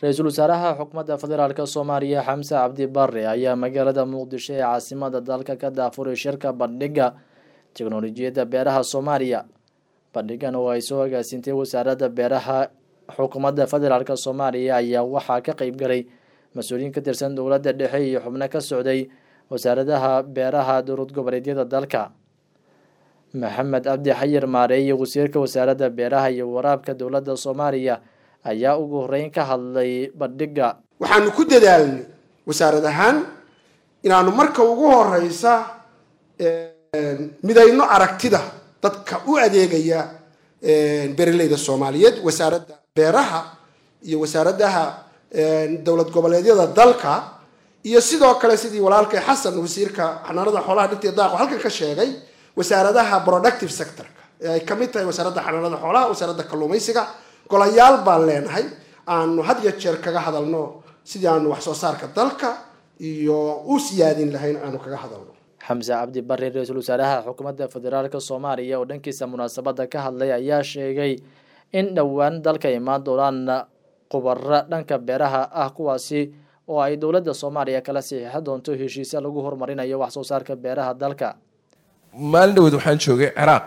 Ra'iisul Wasaaraha Xukuumadda Federaalka Soomaaliya Xamse Cabdi Barre ayaa magaalada Muqdisho ee caasimadda dalka ka daafuray shirka bandhigga tiknoolajiyadda beeraha Soomaaliya. Bandhiggan oo ay soo agaasintay Wasaaradda Beeraha Xukuumadda Federaalka Soomaaliya ayaa waxaa ka qayb galay mas'uuliyiin ka tirsan dowladda dhexe iyo xubno ka socday wasaaradaha beeraha dowlad goboleedyada dalka. Maxamed Cabdi Xayir Maareeye, wasiirka wasaaradda beeraha iyo waraabka dowladda Soomaaliya, ayaa ugu horeyn ka hadlay bandhigga. waxaanu ku dadaalnay wasaarad ahaan inaanu marka ugu horeysa midayno aragtida dadka u adeegaya beeraleyda Soomaaliyeed, wasaaradda beeraha iyo wasaaradaha dowlad goboleedyada dalka, iyo sidoo kale sidii walaalkay Xasan wasiirka xanaanada xoolaha dhirta iyo daaqa halkan ka sheegay, wasaaradaha productive sector ay kamid tahay wasaaradda xanaanada xoolaha, wasaaradda kalluumaysiga. golayaal baan leenahay aanu had iyo jeer kaga hadalno sidii aanu wax soo saarka dalka iyo u siyaadin lahayn aanu kaga hadalno. Xamse Cabdi Barre, Ra'iisul Wasaaraha Xukuumadda Federaalka Soomaaliya oo dhankiisa munaasabadda ka hadlay, ayaa sheegay in dhowaan dalka imaan doonaan khubaro dhanka beeraha ah kuwaasi oo ay dowladda Soomaaliya kala saxiixan doonto heshiisyo lagu horumarinayo wax soo saarka beeraha dalka. maalin dhaweyd waxaan joogay Ciraaq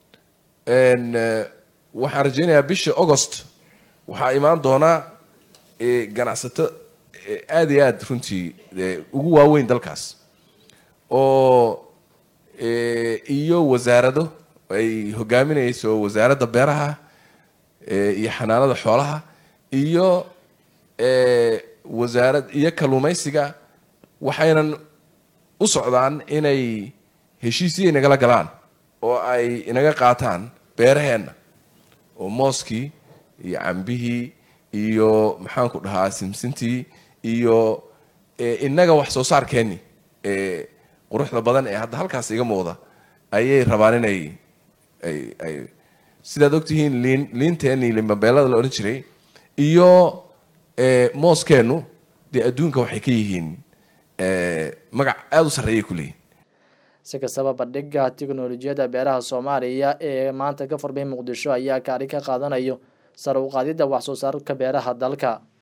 waxaan rajaynayaa bishii August waxaa imaan doona ganacsato aad iyo aad runtii ugu waaweyn dalkaas oo iyo wasaarado ay hogaaminayso wasaaradda beeraha iyo xanaanada xoolaha iyo wasaarad iyo kalluumaysiga, waxaynan u socdaan inay heshiisyo inagala galaan oo ay inaga qaataan beeraheenna oo mooskii iyo cambihii iyo maxaan ku dhahaa simsintii iyo inaga wax soo saarkeenni quruxda badan ee hadda halkaas iga muuqda ayay rabaan inay ay sidaad ogtihiin liinteenni limbabeelada la odhan jiray iyo mooskeennu dee adduunka waxay ka yihiin magac aada u sarreeyay ku leeyihin. Si kastaba, bandhigga tiknoolajiyadda beeraha Soomaaliya ee maanta ka furmay Muqdisho ayaa kaalin ka qaadanayo sare u qaadidda wax soo saarka beeraha dalka.